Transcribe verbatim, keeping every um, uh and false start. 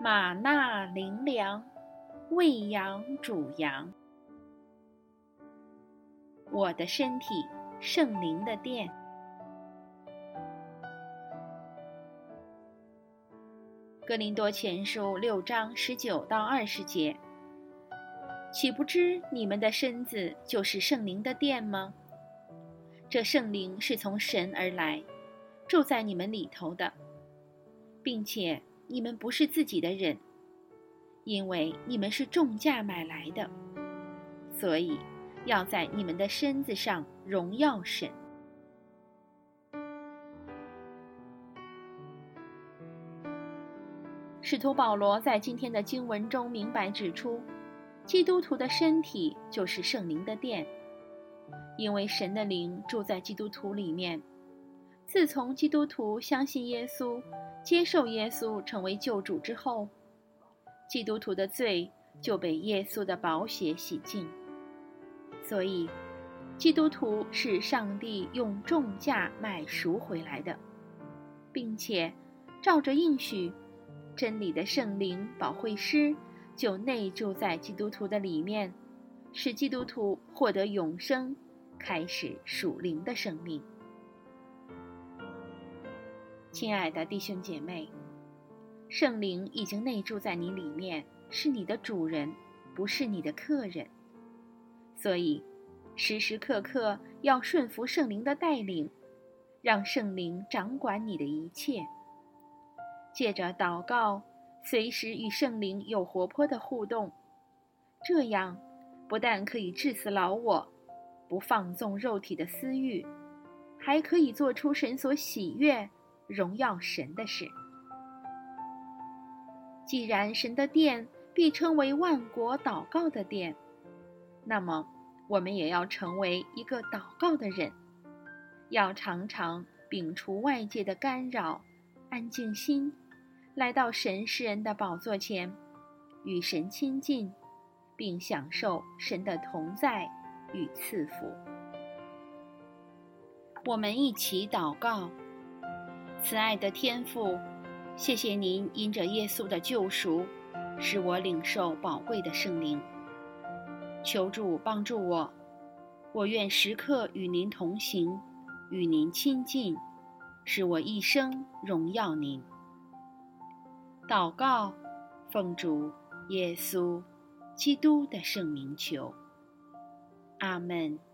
玛纳灵粮，喂养主羊。我的身体，圣灵的殿。哥林多前书六章十九到二十节，岂不知你们的身子就是圣灵的殿吗？这圣灵是从神而来，住在你们里头的，并且你们不是自己的人，因为你们是重价买来的，所以要在你们的身子上荣耀神。使徒保罗在今天的经文中明白指出，基督徒的身体就是圣灵的殿，因为神的灵住在基督徒里面。自从基督徒相信耶稣，接受耶稣成为救主之后，基督徒的罪就被耶稣的宝血洗净。所以基督徒是上帝用重价买赎回来的，并且照着应许，真理的圣灵保惠师就内住在基督徒的里面，使基督徒获得永生，开始属灵的生命。亲爱的弟兄姐妹，圣灵已经内住在你里面，是你的主人，不是你的客人。所以时时刻刻要顺服圣灵的带领，让圣灵掌管你的一切。借着祷告，随时与圣灵有活泼的互动，这样不但可以治死老我，不放纵肉体的私欲，还可以做出神所喜悦、荣耀神的事。既然神的殿必称为万国祷告的殿，那么我们也要成为一个祷告的人，要常常摒除外界的干扰，安静心，来到神施恩的宝座前，与神亲近，并享受神的同在与赐福。我们一起祷告。慈爱的天父，谢谢您因着耶稣的救赎，使我领受宝贵的圣灵。求主帮助我，我愿时刻与您同行，与您亲近，使我一生荣耀您。祷告，奉主耶稣基督的圣名求，阿们。